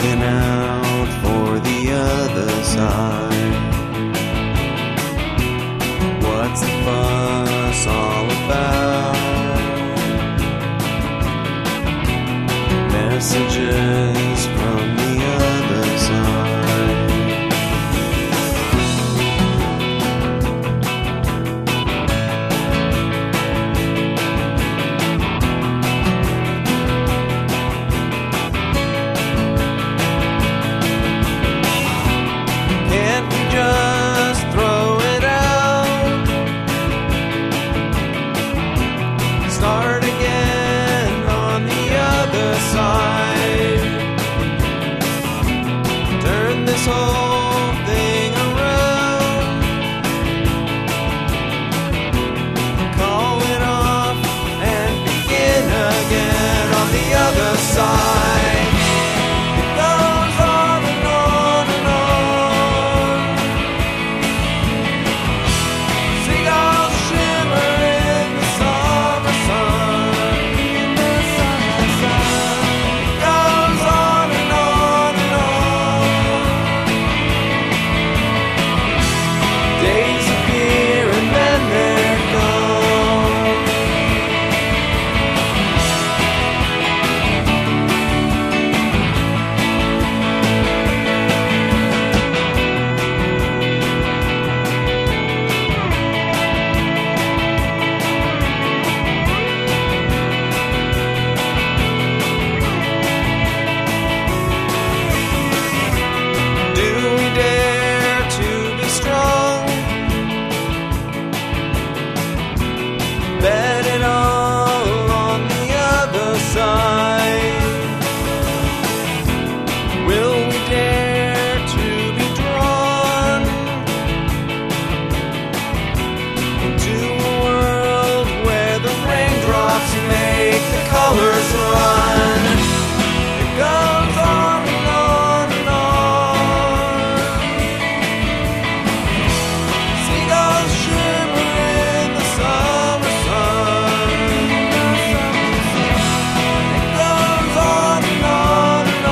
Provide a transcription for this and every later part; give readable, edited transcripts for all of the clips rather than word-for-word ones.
looking out for the other side. What's the fuss all about? Messages from the other side. Can't we just throw it out? Start again on the other side. Turn this whole thing around. Call it off and begin again on the other side. It goes on and on and on. Seagulls shimmer in the summer sun. It goes on and on and on. Days appear and then they're gone. Do we dare to be strong? Bet it all on the other side. Will we dare to be drawn into a world where the raindrops make the colors run? It goes on and on and on. Seagulls shimmer in the summer sun. It goes on and on and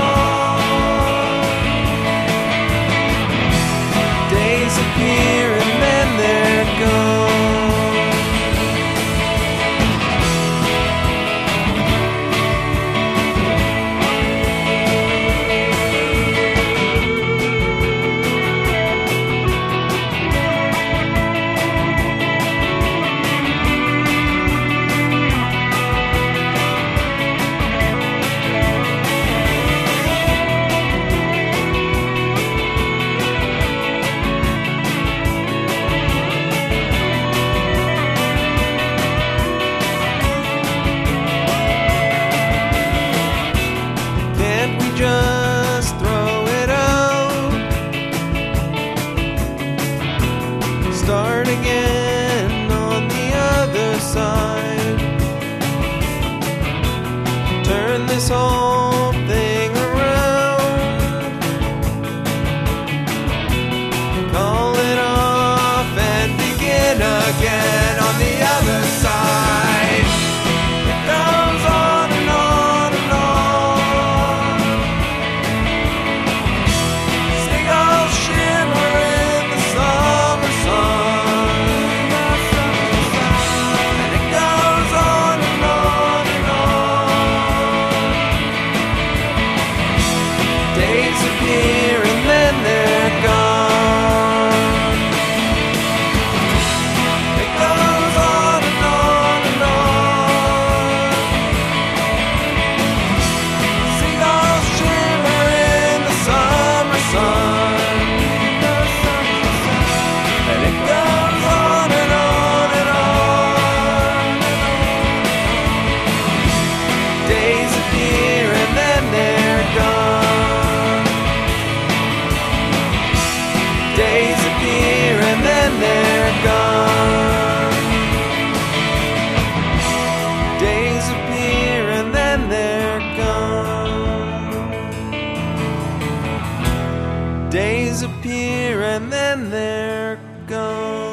on. Days appear and then they're gone. Can't we just throw it out? Start again on the other side. Turn this whole thing around. Call it off and begin again on the other side. It goes on and on and on. Seagulls shimmer in the summer sun. And it goes on and on and on. Days appear and then they're gone. It goes on and on and on. Seagulls shimmer in the summer sun. And it goes on and on and on. Days appear and then they're gone. Days appear and then they're gone. Days appear and then they're gone. Days appear and then they're gone.